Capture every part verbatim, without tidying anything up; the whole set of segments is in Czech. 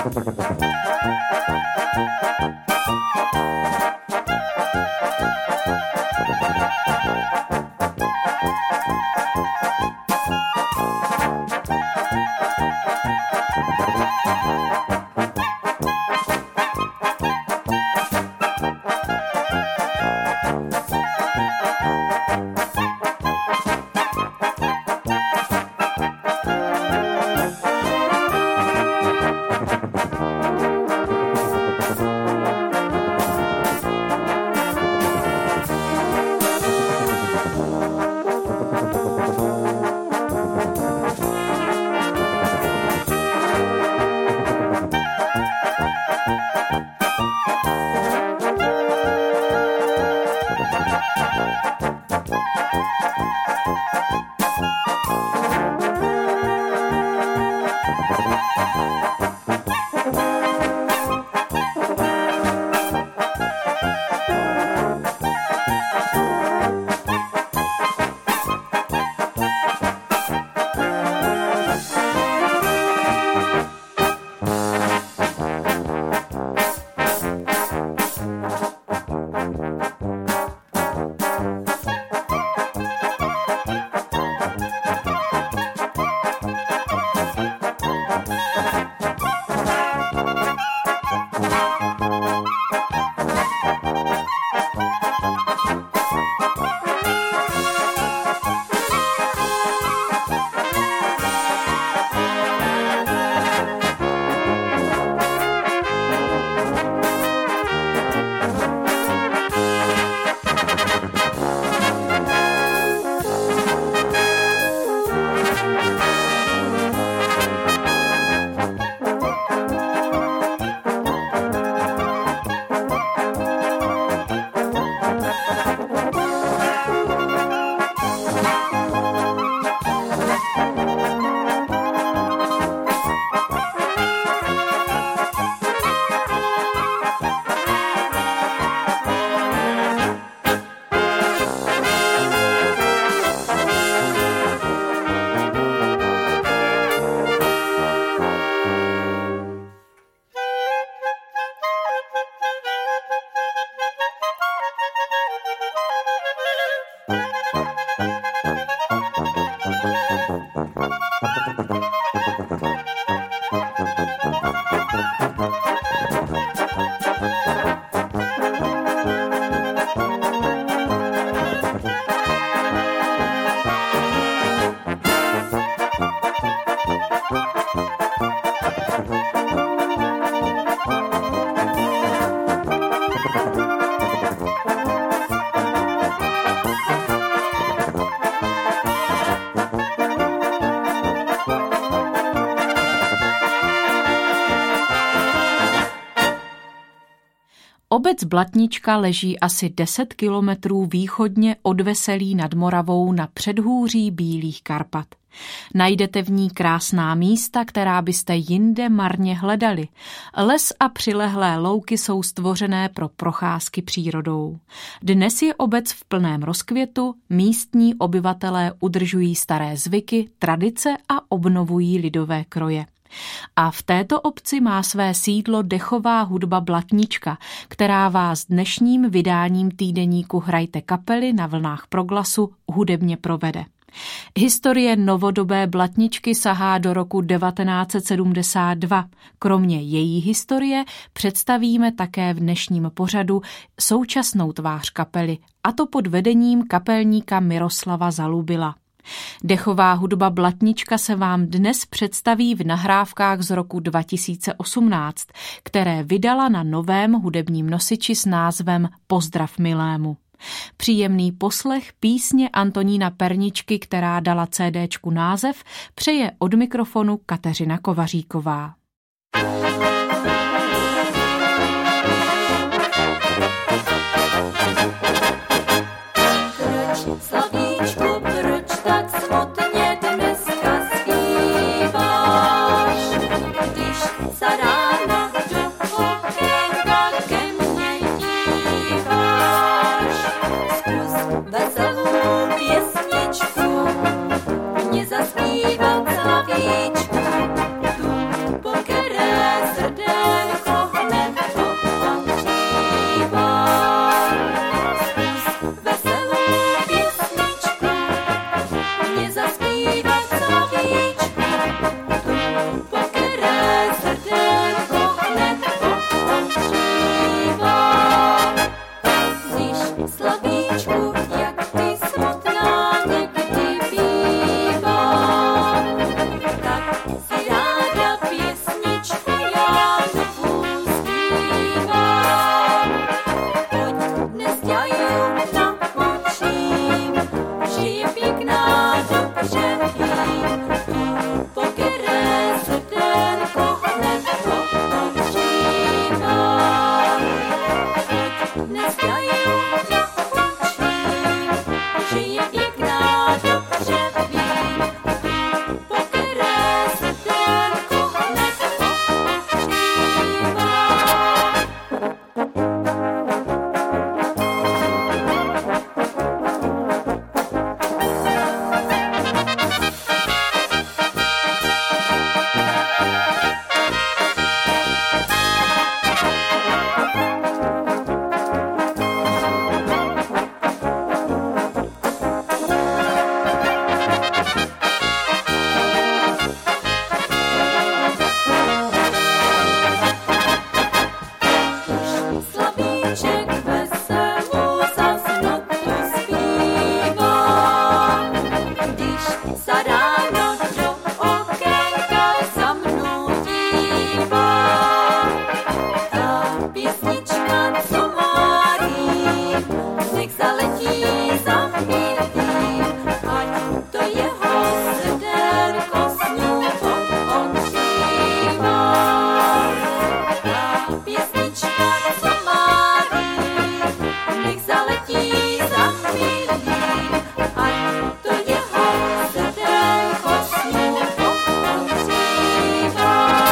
Obec Blatnička leží asi deset kilometrů východně od Veselí nad Moravou na předhůří Bílých Karpat. Najdete v ní krásná místa, která byste jinde marně hledali. Les a přilehlé louky jsou stvořené pro procházky přírodou. Dnes je obec v plném rozkvětu, místní obyvatelé udržují staré zvyky, tradice a obnovují lidové kroje. A v této obci má své sídlo dechová hudba Blatnička, která vás dnešním vydáním týdeníku Hrajte kapely na vlnách Proglasu hudebně provede. Historie novodobé Blatničky sahá do roku devatenáct set sedmdesát dva. Kromě její historie představíme také v dnešním pořadu současnou tvář kapely, a to pod vedením kapelníka Miroslava Zalubila. Dechová hudba Blatnička se vám dnes představí v nahrávkách z roku dva tisíce osmnáct, které vydala na novém hudebním nosiči s názvem Pozdrav milému. Příjemný poslech písně Antonína Perničky, která dala CDčku název, přeje od mikrofonu Kateřina Kovaříková. Zaspívat slavíčku, tu za ráno do okénka za mnou dívá. Ta písnička, co má rým, nech zaletí za milým, ať to jeho srdenko snu ohřívá. Ta písnička, co má rým, nech zaletí za milým, ať to jeho srdenko snu ohřívá.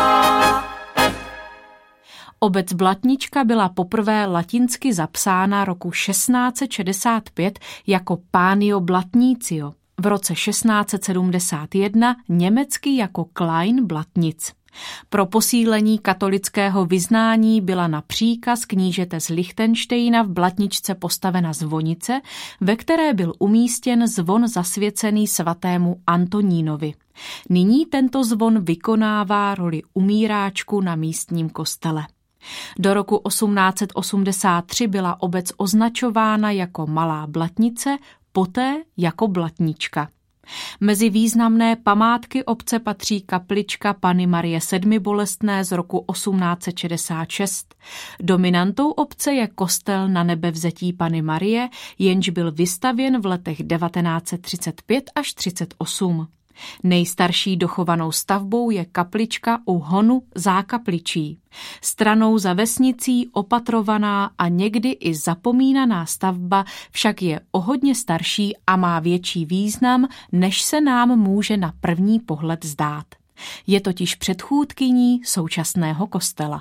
Obec Blatnička byla poprvé latinsky zapsána roku šestnáct set šedesát pět jako Pánio Blatnício, v roce šestnáct set sedmdesát jedna německy jako Klein Blatnic. Pro posílení katolického vyznání byla na příkaz knížete z Lichtenštejna v Blatničce postavena zvonice, ve které byl umístěn zvon zasvěcený svatému Antonínovi. Nyní tento zvon vykonává roli umíráčku na místním kostele. Do roku osmnáct set osmdesát tři byla obec označována jako Malá Blatnice, poté jako Blatnička. Mezi významné památky obce patří kaplička Panny Marie Sedmibolestné z roku osmnáct set šedesát šest. Dominantou obce je kostel Na Nebevzetí Panny Marie, jenž byl vystavěn v letech devatenáct set třicet pět až třicet osm. Nejstarší dochovanou stavbou je kaplička u honu Zákapličí. Stranou za vesnicí opatrovaná a někdy i zapomínaná stavba však je o hodně starší a má větší význam, než se nám může na první pohled zdát. Je totiž předchůdkyní současného kostela.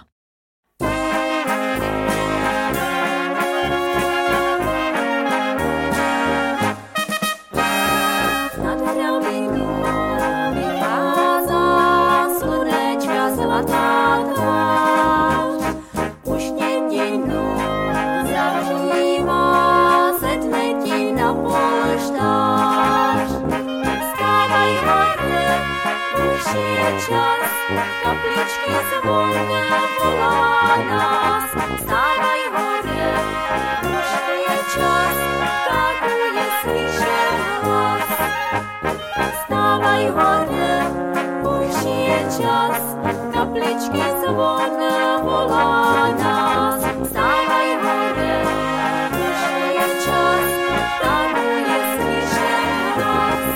Čas, kapličky zvonné volá nás. Vstávaj hore, už je čas, tak je slyšet hlas. Vstávaj hore, už je čas, kapličky zvonné volá nás. Vstávaj hore, už je čas, tak je slyšet hlas.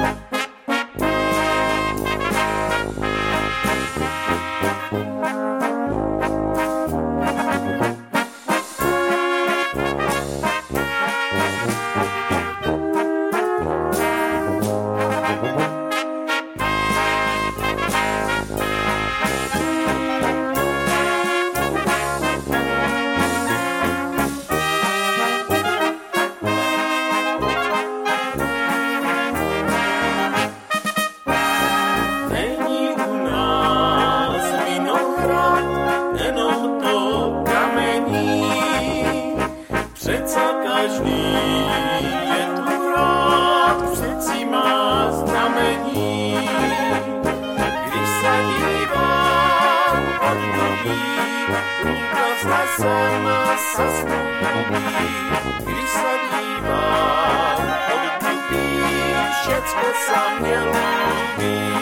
Když se dívám, odtupí všecko za mě mluví.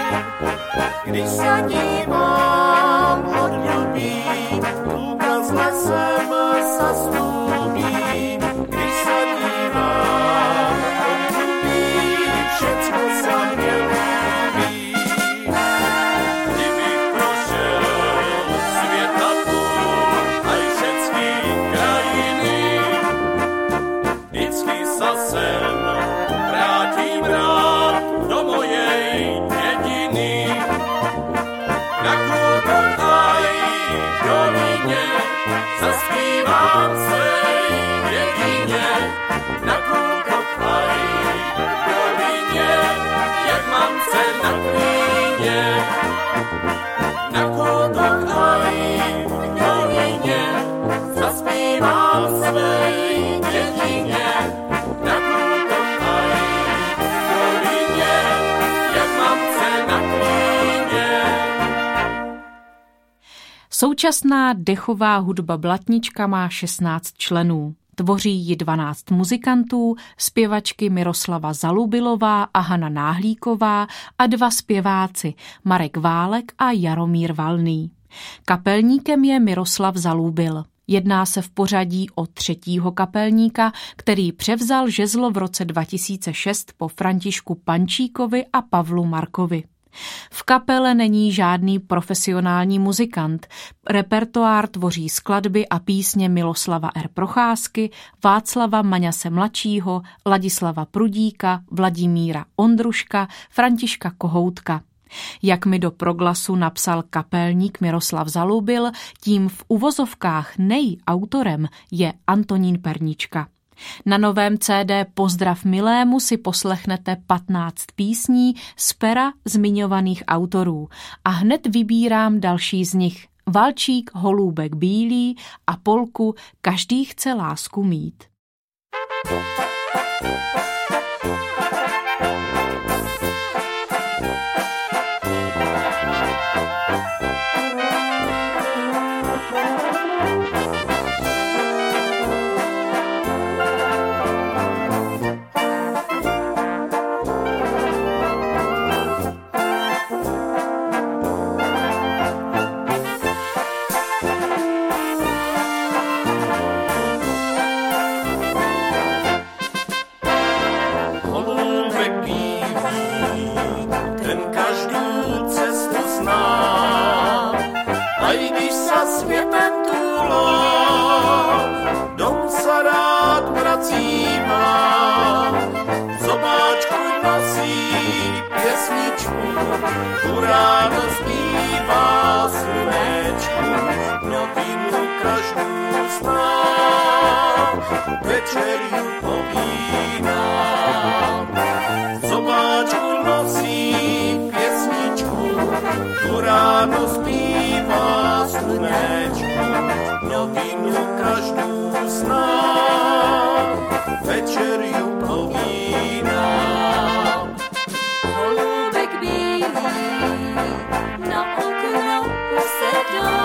Když se dívám, odtupí, důkaz lesem zaslubí. Když se dívám, odtupí všecko za mě mluví. Kdybych prošel světa půl, aj všecky krajiny, vždycky sa sem vrátím rád do mojej dědiny. Na kútok aj v dolině zaspívám svej jedině. Na kútok aj v dolině, jak mamce na klíně. Na kútok aj v dolině zaspívám svej jedině. Na kútok aj v dolině, jak mamce na klíně. Současná dechová hudba Blatnička má šestnáct členů. Tvoří ji dvanáct muzikantů, zpěvačky Miroslava Zalubilová a Hana Náhlíková a dva zpěváci Marek Válek a Jaromír Valný. Kapelníkem je Miroslav Zalubil. Jedná se v pořadí o třetího kapelníka, který převzal žezlo v roce dva tisíce šest po Františku Pančíkovi a Pavlu Markovi. V kapele není žádný profesionální muzikant. Repertoár tvoří skladby a písně Miloslava R. Procházky, Václava Maňase mladšího, Ladislava Prudíka, Vladimíra Ondruška, Františka Kohoutka. Jak mi do proglasu napsal kapelník Miroslav Zalubil, tím v uvozovkách nej-autorem je Antonín Pernička. Na novém C D Pozdrav milému si poslechnete patnáct písní z pera zmiňovaných autorů a hned vybírám další z nich. Valčík, Holůbek bílý a polku Každý chce lásku mít. Ráno zpívá slunečku, novinu každou zná, večer ju povídám. Zobáčku nosí pěsničku, tu ráno zpívá slunečku, novinu každou zná, večer ju povídám. Holubek bílý na okno usedá,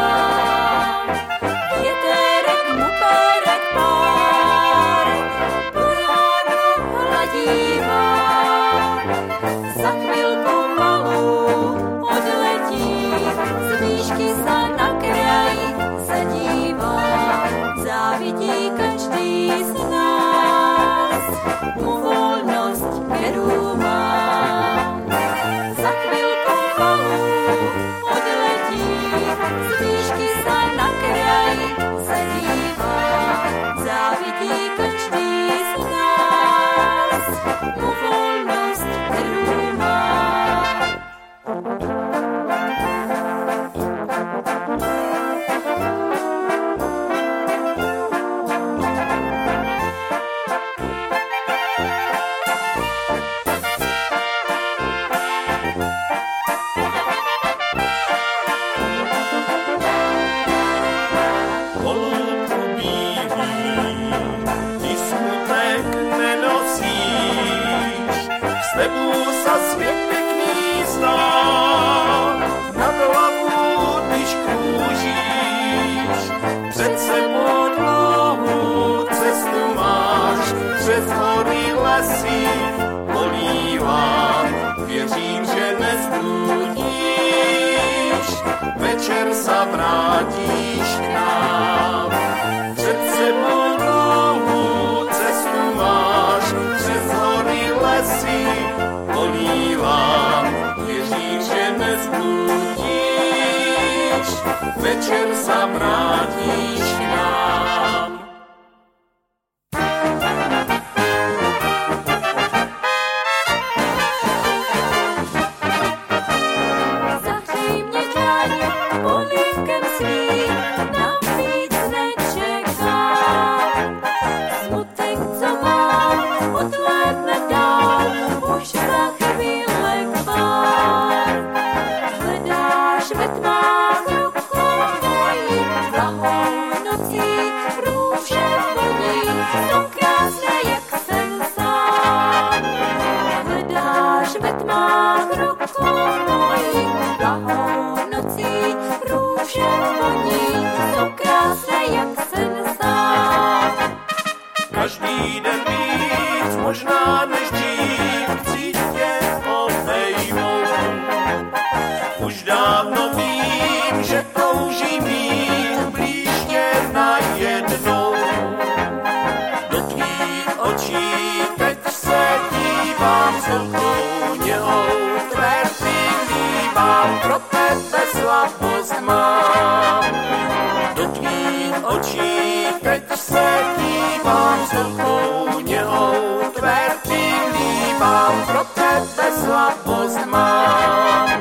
větérek mu párek párek po ránu hladívá. Za chvilku malou odletí, z výšky sa na kraji zadívá. Závidí každý z nás, mu volnost kterou má. Věřím, že nezbludíš, večer sa vrátíš k nám. Před sebou dlouhou cestu máš, přes hory lesy polívám. Věřím, že nezbludíš, večer sa vrátíš k nám. možná než dřív chci tě obejmout. Už dávno vím, že toužím mít blíž tě najednou. Do tvých očí teď se dívám s velkou něhou, tvé vylívám, pro tebe slabost mám. Do tvých očí teď se dívám s velkou něhou, tvé vylívám, pro tebe slabost mám.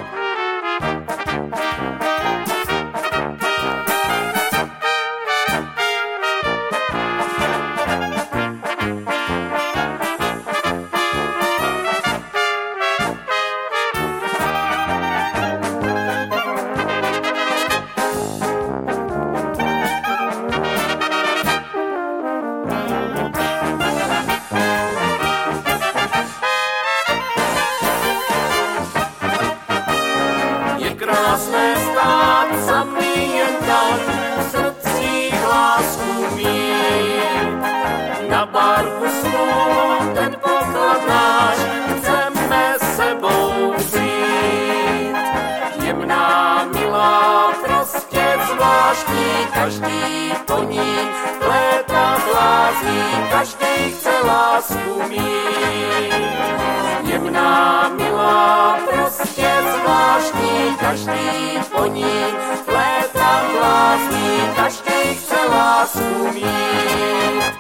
Krásné stát samý jen tak, v srdcích lásku mít. Na barku svou ten poklad náš chceme sebou vzít. Jemná, milá, prostě zvláštní, každý po ní léta blází, každý chce lásku mít. Jemná, milá, prostě zvláštní, každý po ní léta blázní, každý chce lásku mít.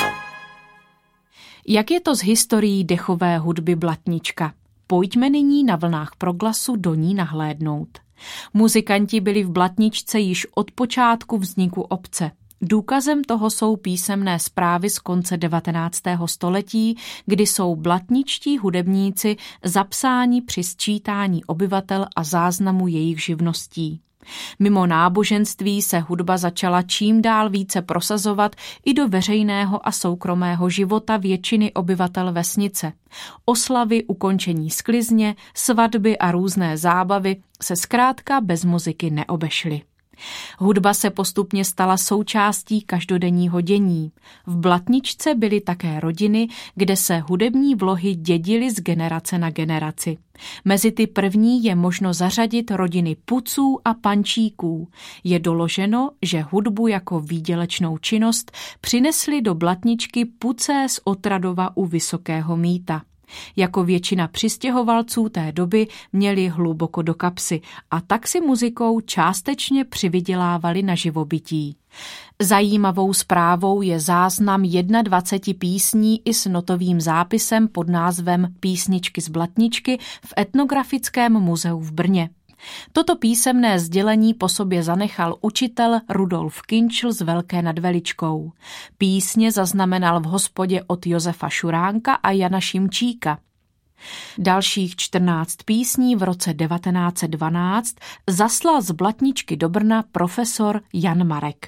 Jak je to s historií dechové hudby Blatnička? Pojďme nyní na vlnách Proglasu do ní nahlédnout. Muzikanti byli v Blatničce již od počátku vzniku obce. Důkazem toho jsou písemné zprávy z konce devatenáctého století, kdy jsou blatničtí hudebníci zapsáni při sčítání obyvatel a záznamu jejich živností. Mimo náboženství se hudba začala čím dál více prosazovat i do veřejného a soukromého života většiny obyvatel vesnice. Oslavy, ukončení sklizně, svatby a různé zábavy se zkrátka bez muziky neobešly. Hudba se postupně stala součástí každodenního dění. V Blatničce byly také rodiny, kde se hudební vlohy dědily z generace na generaci. Mezi ty první je možno zařadit rodiny Puců a Pančíků. Je doloženo, že hudbu jako výdělečnou činnost přinesli do Blatničky Pucé z Otradova u Vysokého Mýta. Jako většina přistěhovalců té doby měli hluboko do kapsy a tak si muzikou částečně přivydělávali na živobytí. Zajímavou zprávou je záznam dvacet jedna písní i s notovým zápisem pod názvem Písničky z Blatničky v Etnografickém muzeu v Brně. Toto písemné sdělení po sobě zanechal učitel Rudolf Kinčl z Velké nad Veličkou. Písně zaznamenal v hospodě od Josefa Šuránka a Jana Šimčíka. Dalších čtrnáct písní v roce devatenáct set dvanáct zaslal z Blatničky do Brna profesor Jan Marek.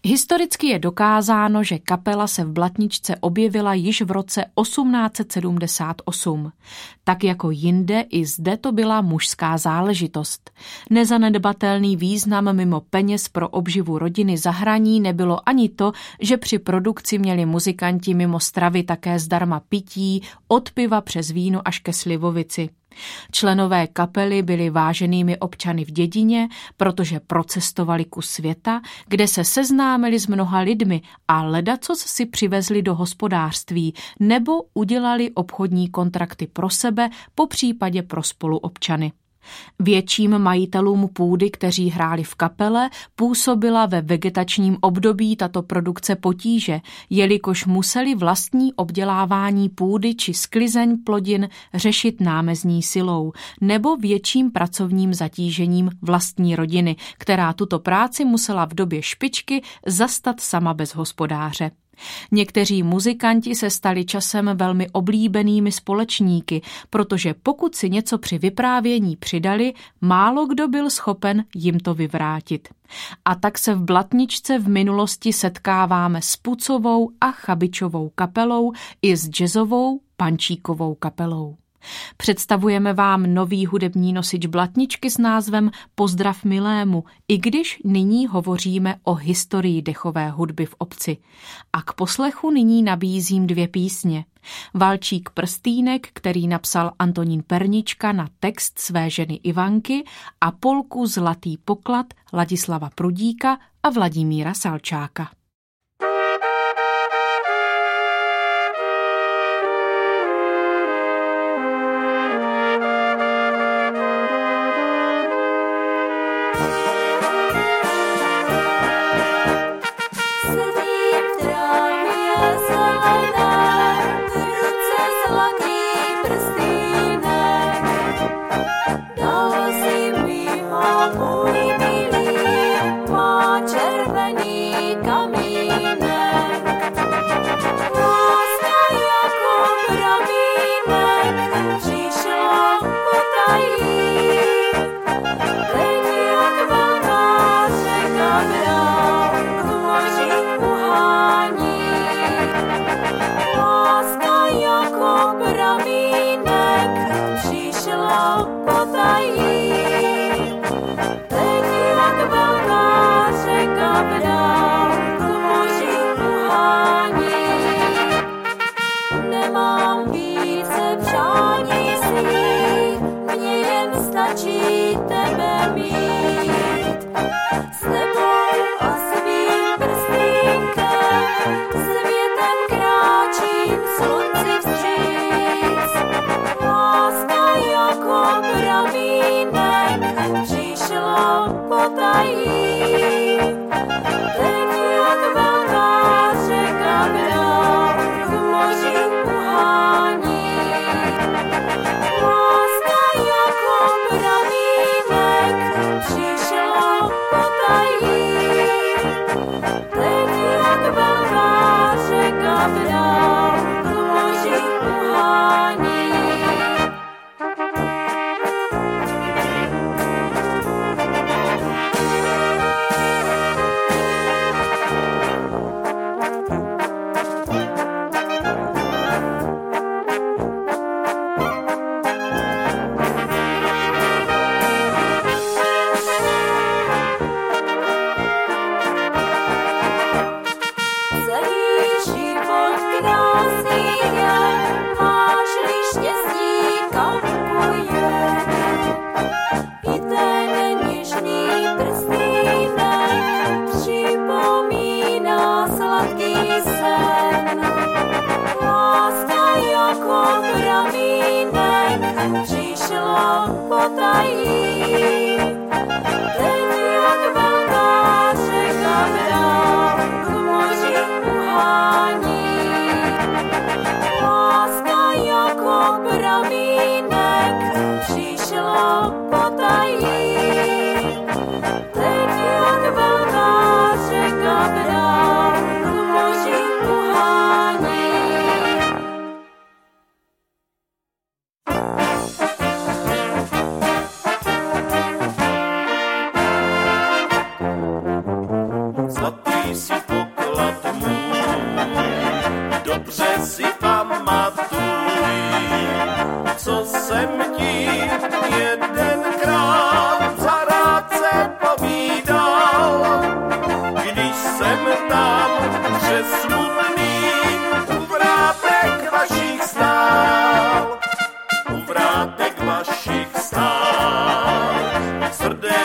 Historicky je dokázáno, že kapela se v Blatničce objevila již v roce osmnáct set sedmdesát osm. Tak jako jinde, i zde to byla mužská záležitost. Nezanedbatelný význam mimo peněz pro obživu rodiny za hraní nebylo ani to, že při produkci měli muzikanti mimo stravy také zdarma pití, od piva přes víno až ke slivovici. Členové kapely byli váženými občany v dědině, protože procestovali kus světa, kde se seznámili s mnoha lidmi a ledacos si přivezli do hospodářství nebo udělali obchodní kontrakty pro sebe, popřípadě pro spoluobčany. Větším majitelům půdy, kteří hráli v kapele, působila ve vegetačním období tato produkce potíže, jelikož museli vlastní obdělávání půdy či sklizeň plodin řešit námezní silou nebo větším pracovním zatížením vlastní rodiny, která tuto práci musela v době špičky zastat sama bez hospodáře. Někteří muzikanti se stali časem velmi oblíbenými společníky, protože pokud si něco při vyprávění přidali, málo kdo byl schopen jim to vyvrátit. A tak se v Blatničce v minulosti setkáváme s Pucovou a Chabičovou kapelou i s jazzovou Pančíkovou kapelou. Představujeme vám nový hudební nosič Blatničky s názvem Pozdrav milému, i když nyní hovoříme o historii dechové hudby v obci. A k poslechu nyní nabízím dvě písně. Valčík Prstýnek, který napsal Antonín Pernička na text své ženy Ivanky, a polku Zlatý poklad Ladislava Prudíka a Vladimíra Salčáka.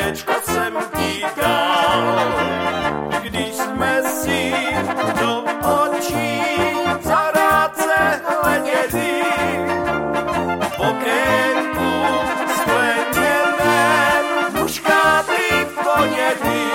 srdéčko jsem ti dal, když jsme si do očí zaráce hleděli. V okénku skleněném muškáty voněly.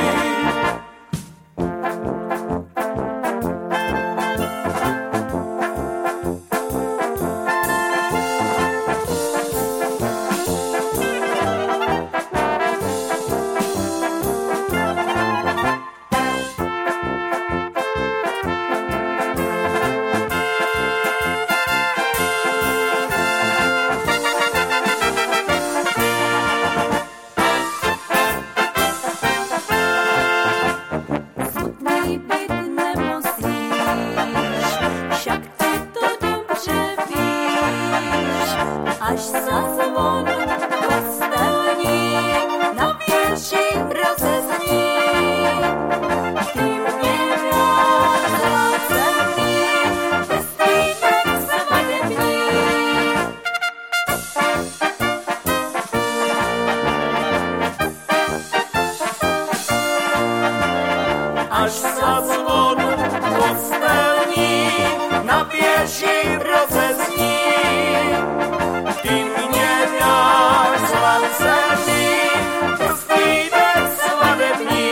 Až zazvon kostelní na věži rozezní. Ty mě vrátila zemí, pestýnek svadební. Až zazvon kostelní na věži rozezní. Ty mě dáš zlacený prstínek svadební.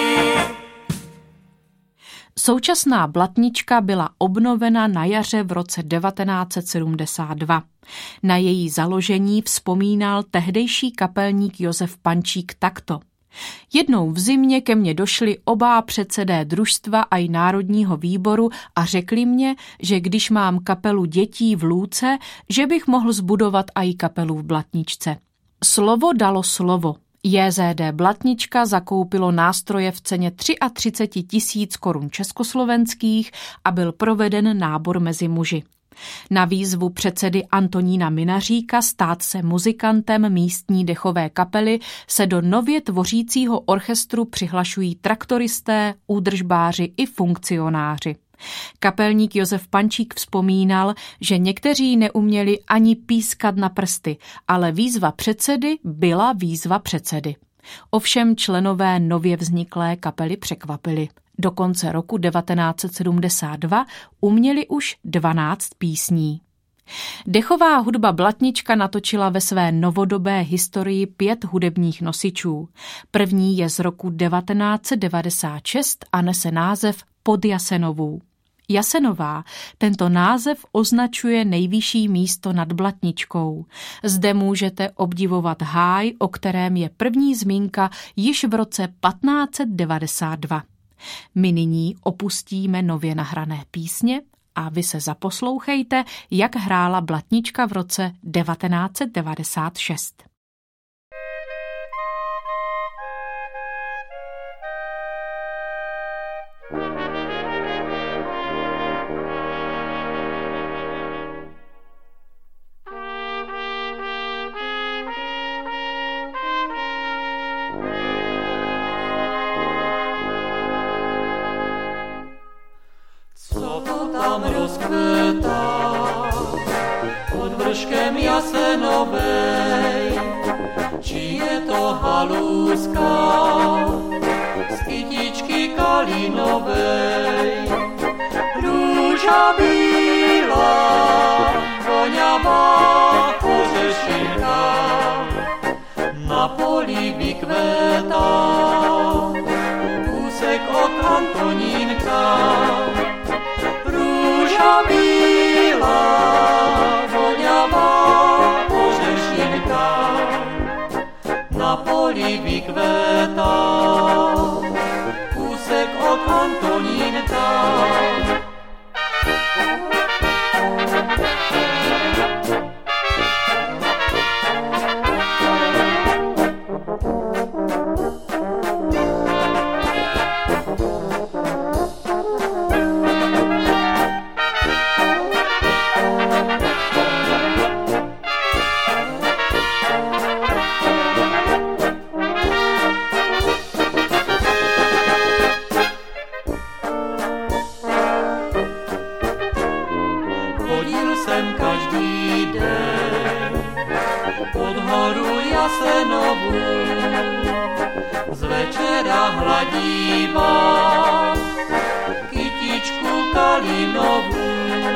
Současná Blatnička byla obnovena na jaře v roce devatenáct set sedmdesát dva. Na její založení vzpomínal tehdejší kapelník Josef Pančík takto. Jednou v zimě ke mně došli oba předsedé družstva a i Národního výboru a řekli mě, že když mám kapelu dětí v Lůce, že bych mohl zbudovat i kapelu v Blatničce. Slovo dalo slovo. J Z D Blatnička zakoupilo nástroje v ceně třicet tři tisíc korun československých a byl proveden nábor mezi muži. Na výzvu předsedy Antonína Minaříka stát se muzikantem místní dechové kapely se do nově tvořícího orchestru přihlašují traktoristé, údržbáři i funkcionáři. Kapelník Josef Pančík vzpomínal, že někteří neuměli ani pískat na prsty, ale výzva předsedy byla výzva předsedy. Ovšem členové nově vzniklé kapely překvapili. Do konce roku devatenáct set sedmdesát dva uměli už dvanáct písní. Dechová hudba Blatnička natočila ve své novodobé historii pět hudebních nosičů. První je z roku devatenáct set devadesát šest a nese název Pod Jasenovou. Jasenová tento název označuje nejvyšší místo nad Blatničkou. Zde můžete obdivovat háj, o kterém je první zmínka již v roce patnáct set devadesát dva. My nyní opustíme nově nahrané písně a vy se zaposlouchejte, jak hrála Blatnička v roce devatenáct set devadesát šest. Tam rozkvětá pod vrškem jasenovej, či je to haluska z kytičky kalinovej. Růža bílá, voňavá kořešinka, na poli vykvétá, kůsek od Antonínka. Růža bílá, voňavá kořešinka, na poli vykvétá, kůsek od Antonínka. z večera hladívá kytičku kalinovou.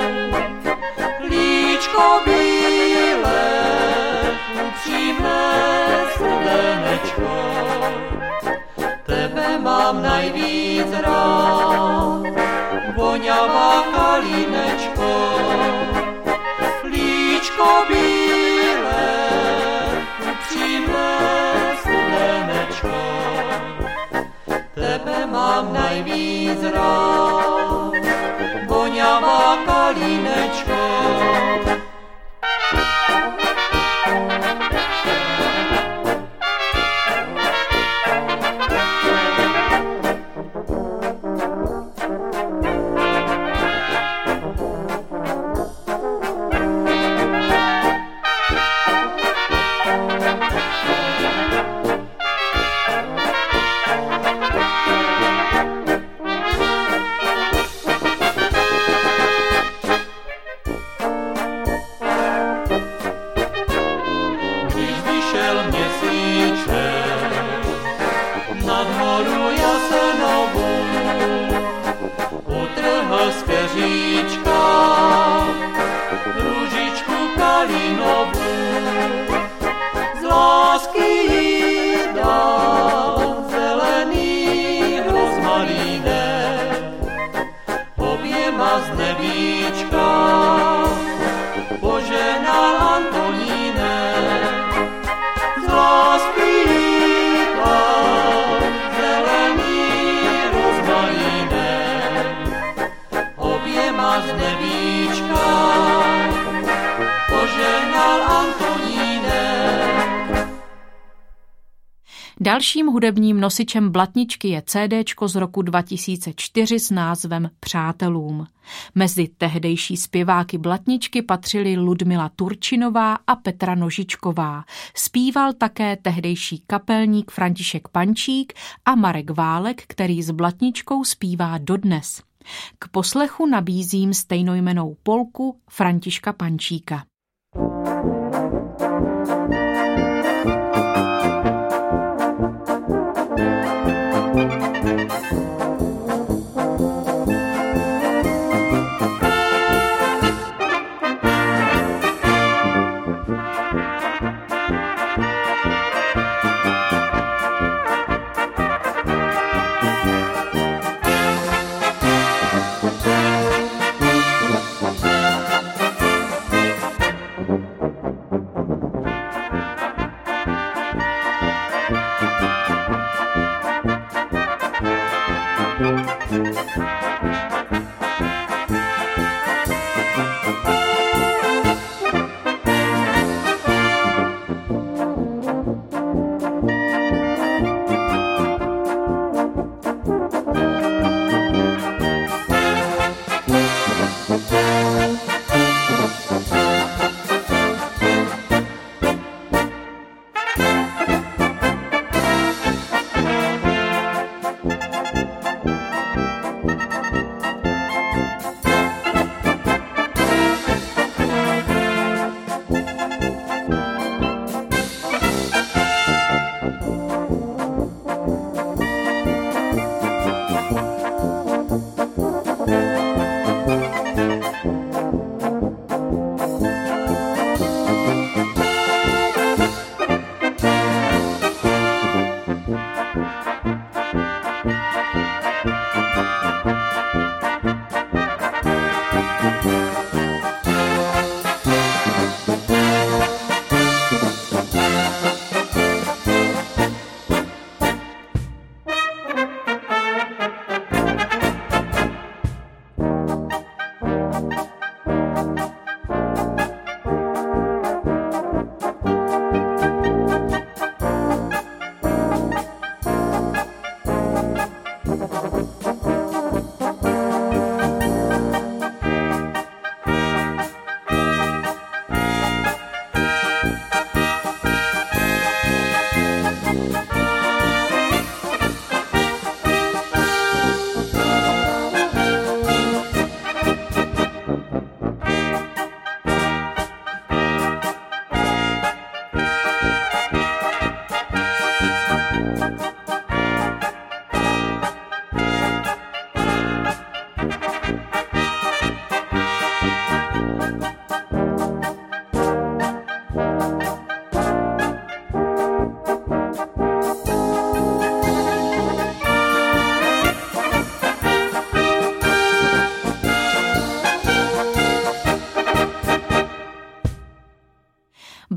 Líčko bílé, upřímné srdenečko, tebe mám nejvíc rád, voňavá kalinečko. Líčko bílé, upřímné srdenečko, tebe mám nejvíc rád, voňavá kalinečko. Nad horu jasenovou utrhl z keříčka růžičku kalinovou. Z lásky jí dal zelený rozmarínek, oběma z nebíčka poženal Antonínek. Z lásky jí dal zelený rozmarínek, oběma z nebíčka poženal Antonínek. Dalším hudebním nosičem Blatničky je cédéčko z roku dva tisíce čtyři s názvem Přátelům. Mezi tehdejší zpěváky Blatničky patřili Ludmila Turčinová a Petra Nožičková. Zpíval také tehdejší kapelník František Pančík a Marek Válek, který s Blatničkou zpívá dodnes. K poslechu nabízím stejnojmennou polku Františka Pančíka.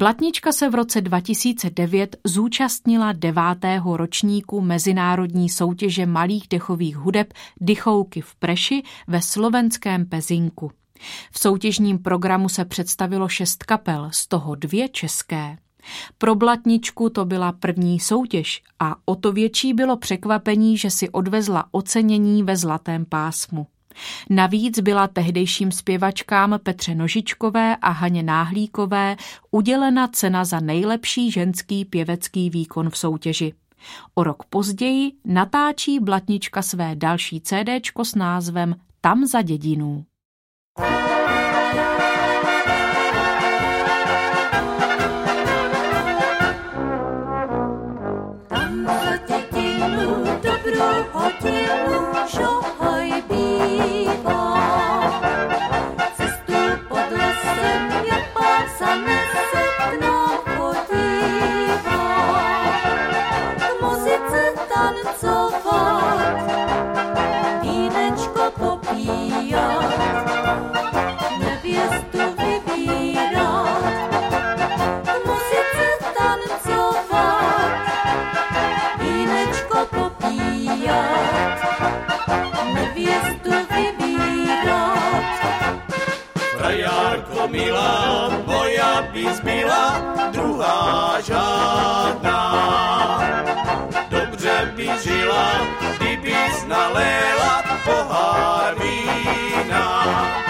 Blatnička se v roce dva tisíce devět zúčastnila devátého ročníku mezinárodní soutěže malých dechových hudeb Dychouky v Preši ve slovenském Pezinku. V soutěžním programu se představilo šest kapel, z toho dvě české. Pro Blatničku to byla první soutěž a o to větší bylo překvapení, že si odvezla ocenění ve zlatém pásmu. Navíc byla tehdejším zpěvačkám Petře Nožičkové a Haně Náhlíkové udělena cena za nejlepší ženský pěvecký výkon v soutěži. O rok později natáčí Blatnička své další cédéčko s názvem Tam za dědinů. Tam za dědinu dobrou hodinu šohaj bývá. Cestu pod lesem mě pán zanese k nám podívá. K muzice tancovat, vínečko popíjat, nevěstu vybírat. K muzice tancovat, vínečko popíjat, nevěstu vybírat. Frajárko milá, moja bys byla druhá žádná. Dobře bys žila, kdybys naléla pohár vína.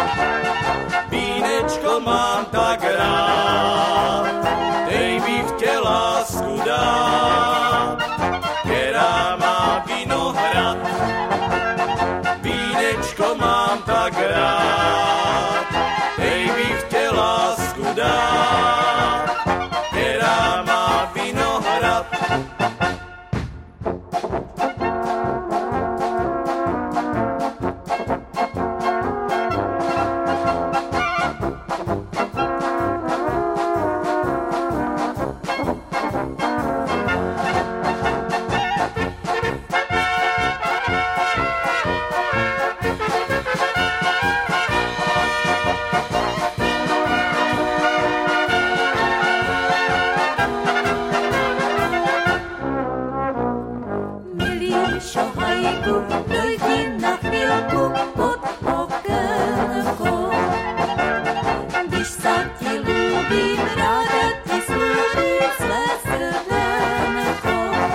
Vínečko mám tak rád, dej bych chtěl lásku dát, která má vinohrad. Vínečko mám tak rád, dej bych chtěl lásku dát, která má vinohrad. Šohajku, dojdi na chvílku pod okénko. Když se ti lubím, ráda ti slúbím své srdenko.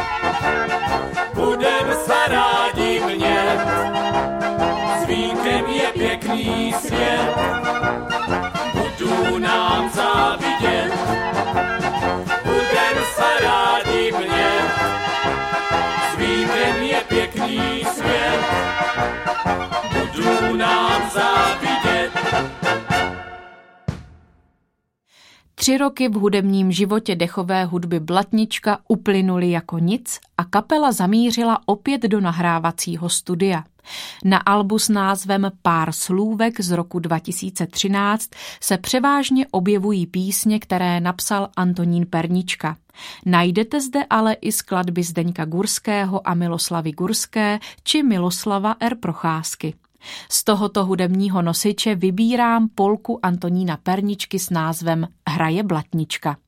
Budem se rádi mět, s vínkem je pěkný svět. Budu nám závidět, budem se rádi mět, s vínkem je pěkný svět. Budu nám závidět. Tři roky v hudebním životě dechové hudby Blatnička uplynuly jako nic a kapela zamířila opět do nahrávacího studia. Na albu s názvem Pár slůvek z roku dva tisíce třináct se převážně objevují písně, které napsal Antonín Pernička. Najdete zde ale i skladby Zdeňka Gurského a Miloslavy Gurské či Miloslava R. Procházky. Z tohoto hudebního nosiče vybírám polku Antonína Perničky s názvem Hraje Blatnička.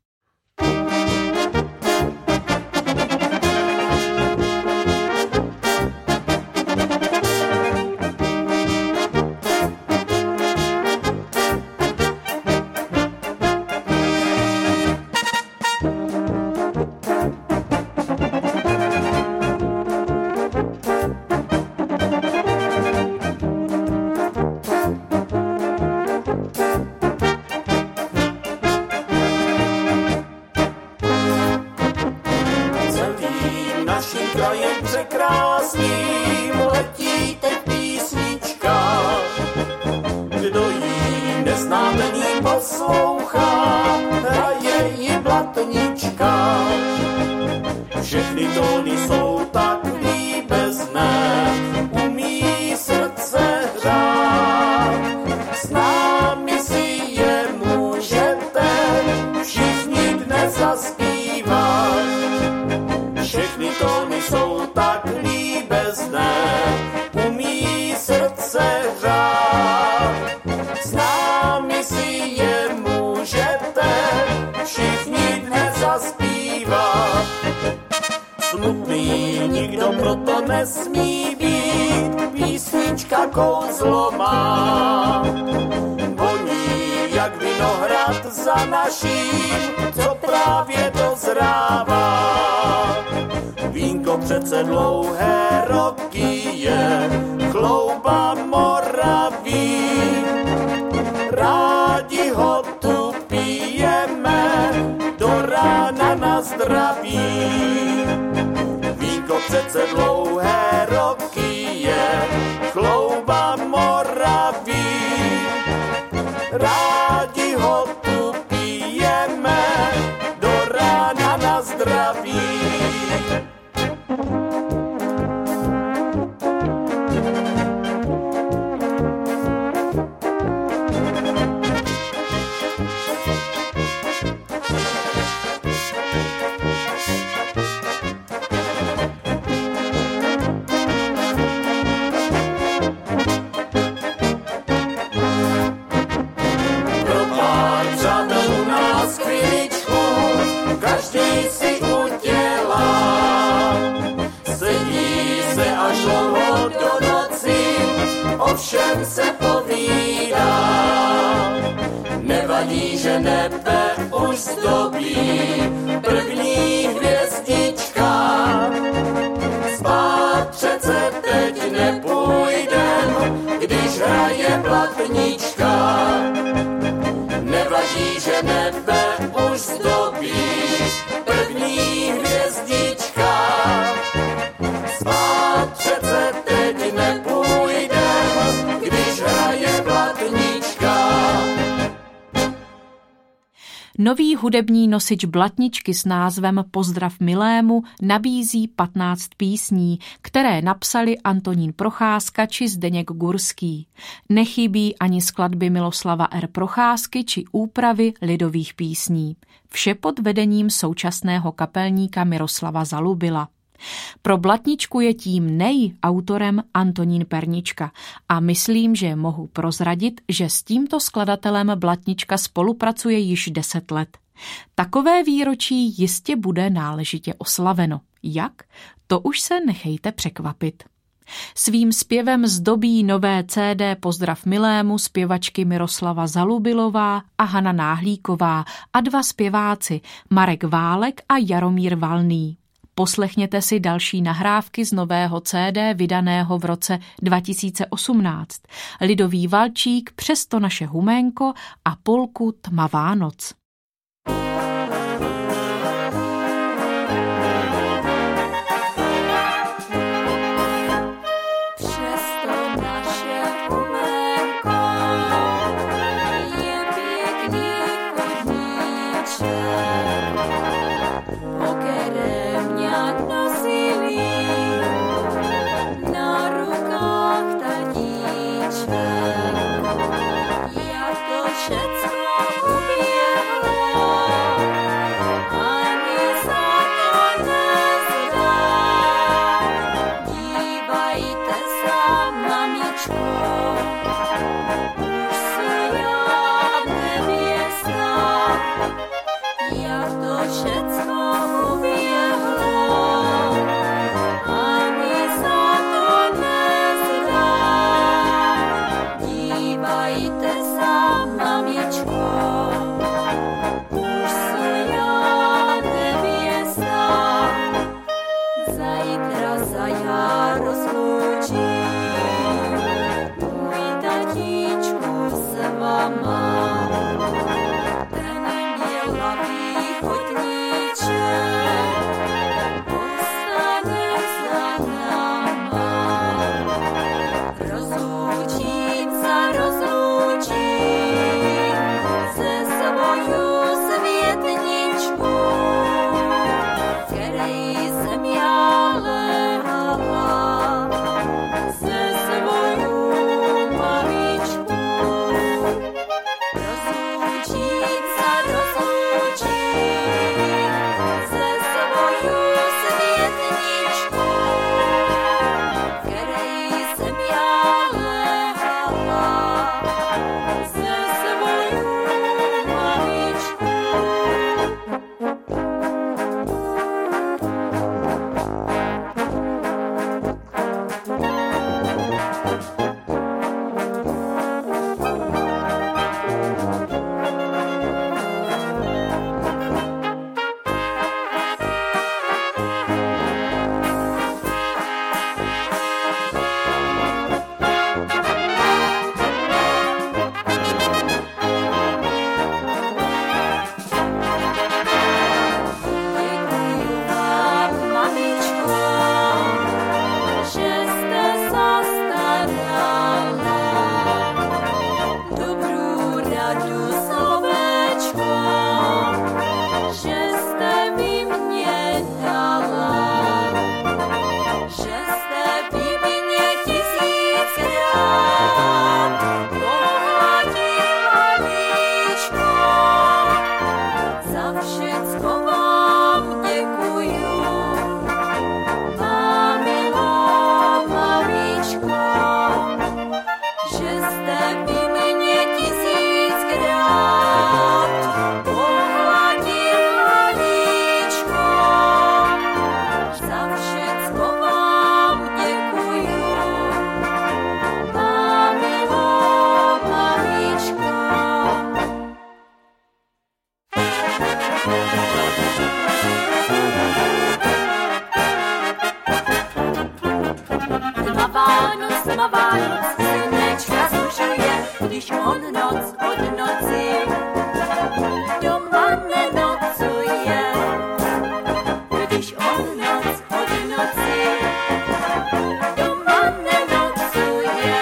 Krajem překrásným letí teď písnička. Kdo jí neznámený poslouchá, hraje ji Blatnička. Všechny tóny jsou tak líbezné, umí srdce hřát. S námi si je můžete všichni dnes zaspívat. Všechny tóny jsou tak líbezné, umí srdce hřát. S námi si je můžete všichni proto nesmí být, písnička kouzlo má. Voní jak vinohrad za naším, co právě dozrává. Vínko přece dlouhé roky je, chlouba Moraví. Rádi ho tu pijeme, do rána na zdraví. Vínko přece dlouhé roky je, chlouba Moraví. Rádi ho tu pijeme, do rána na zdraví. Všem se povídá, nevadí, že nebe už zdobí první hvězdička. Spát přece teď nepůjdem, když hraje blatnička. Nevadí, že nebe už zdobí první hvězdička. Spát přece teď nepůjdem, Nový hudební nosič Blatničky s názvem Pozdrav milému nabízí patnáct písní, které napsali Antonín Procházka či Zdeněk Gurský. Nechybí ani skladby Miloslava R. Procházky či úpravy lidových písní. Vše pod vedením současného kapelníka Miroslava Zalubila. Pro Blatničku je tím nej autorem Antonín Pernička a myslím, že mohu prozradit, že s tímto skladatelem Blatnička spolupracuje již deset let. Takové výročí jistě bude náležitě oslaveno. Jak? To už se nechejte překvapit. Svým zpěvem zdobí nové C D Pozdrav milému zpěvačky Miroslava Zalubilová a Hana Náhlíková a dva zpěváci Marek Válek a Jaromír Valný. Poslechněte si další nahrávky z nového C D vydaného v roce dva tisíce osmnáct. Lidový valčík, Přesto naše huménko a polku Tmavá noc. Všecko uběhlo tma Vánoc, slunečka zužuje, když on noc od noci doma nenocuje. Když on noc od noci doma nenocuje.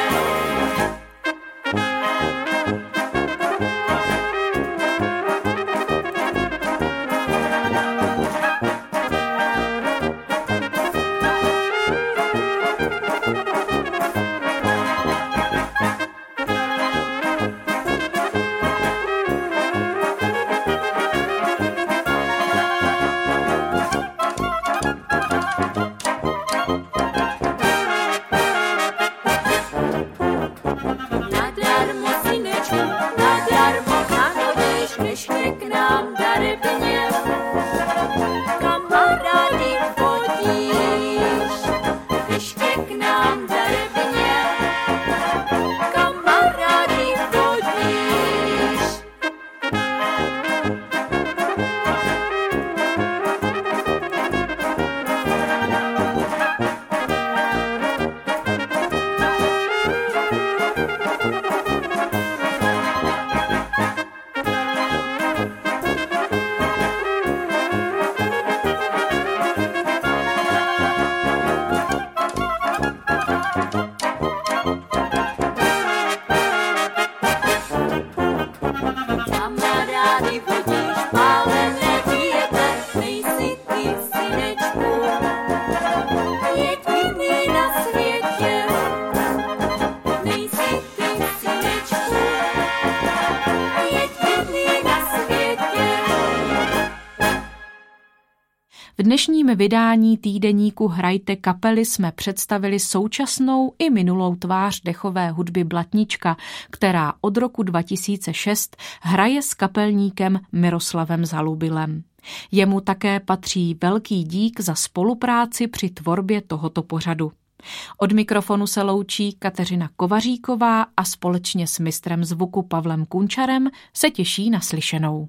V dnešním vydání týdeníku Hrajte kapely jsme představili současnou i minulou tvář dechové hudby Blatnička, která od roku dva tisíce šest hraje s kapelníkem Miroslavem Zalubilem. Jemu také patří velký dík za spolupráci při tvorbě tohoto pořadu. Od mikrofonu se loučí Kateřina Kovaříková a společně s mistrem zvuku Pavlem Kunčarem se těší na slyšenou.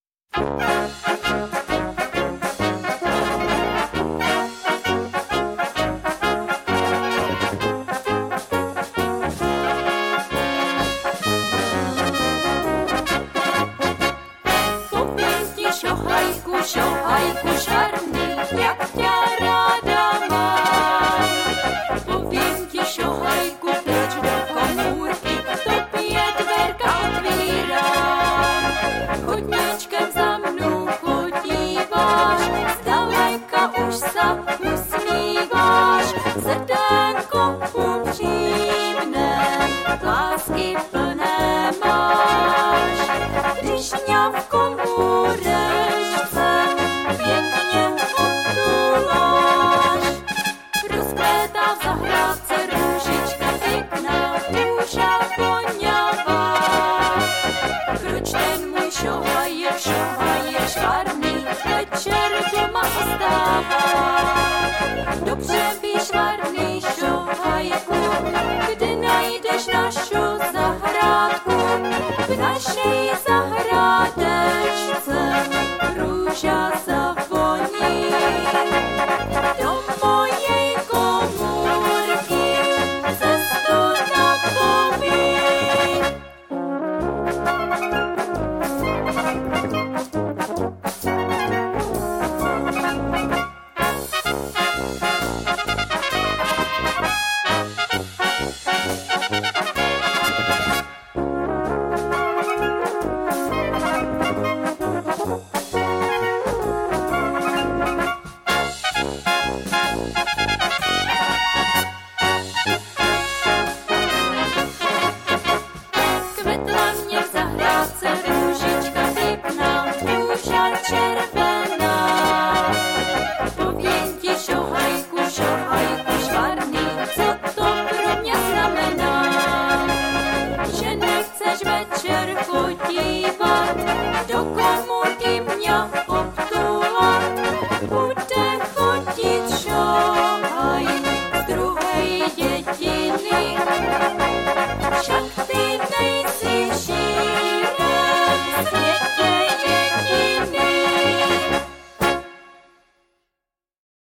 Šohajku šarný, jak tě ráda mám. Povím ti, šohajku, teď do komůrky, tobě dverka otvírám. Chodníčkem za mnou chodíváš, zdaleka už se usmíváš. Srdénko upřímné, lásky plné máš. Když mě v komůře šohaješ, šohaješ, varný večer doma ostáváš.